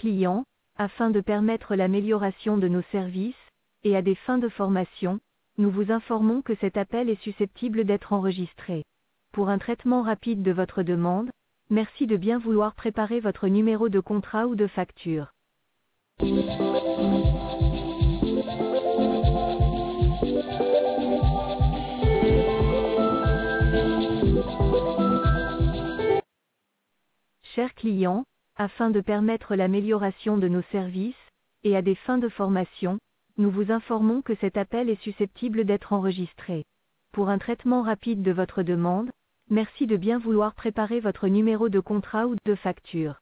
clients, afin de permettre l'amélioration de nos services, et à des fins de formation, nous vous informons que cet appel est susceptible d'être enregistré. Pour un traitement rapide de votre demande, merci de bien vouloir préparer votre numéro de contrat ou de facture. Chers clients, afin de permettre l'amélioration de nos services, et à des fins de formation, nous vous informons que cet appel est susceptible d'être enregistré. Pour un traitement rapide de votre demande, merci de bien vouloir préparer votre numéro de contrat ou de facture.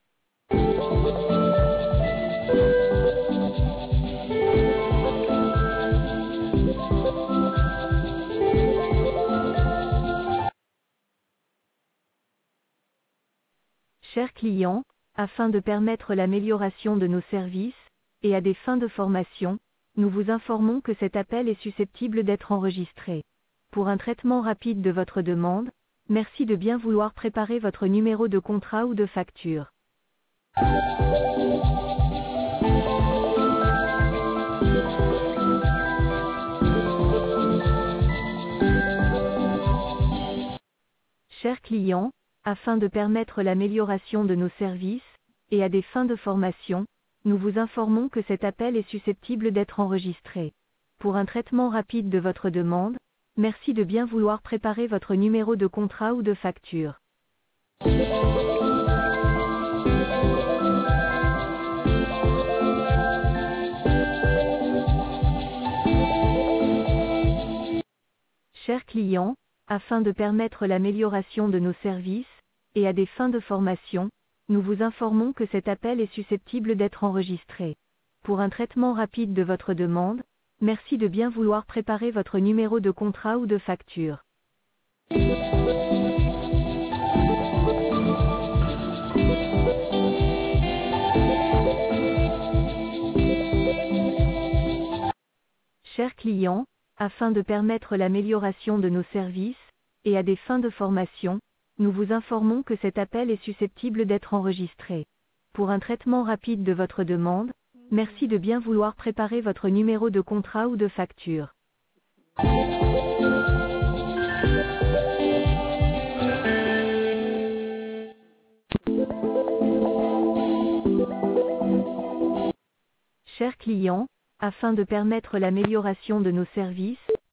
Chers clients, afin de permettre l'amélioration de nos services, et à des fins de formation, nous vous informons que cet appel est susceptible d'être enregistré. Pour un traitement rapide de votre demande, merci de bien vouloir préparer votre numéro de contrat ou de facture. Chers clients, afin de permettre l'amélioration de nos services, et à des fins de formation, nous vous informons que cet appel est susceptible d'être enregistré. Pour un traitement rapide de votre demande, merci de bien vouloir préparer votre numéro de contrat ou de facture. Chers clients, afin de permettre l'amélioration de nos services, et à des fins de formation, nous vous informons que cet appel est susceptible d'être enregistré. Pour un traitement rapide de votre demande, merci de bien vouloir préparer votre numéro de contrat ou de facture. Chers clients, afin de permettre l'amélioration de nos services, et à des fins de formation, nous vous informons que cet appel est susceptible d'être enregistré. Pour un traitement rapide de votre demande, merci de bien vouloir préparer votre numéro de contrat ou de facture. Chers clients, afin de permettre l'amélioration de nos services,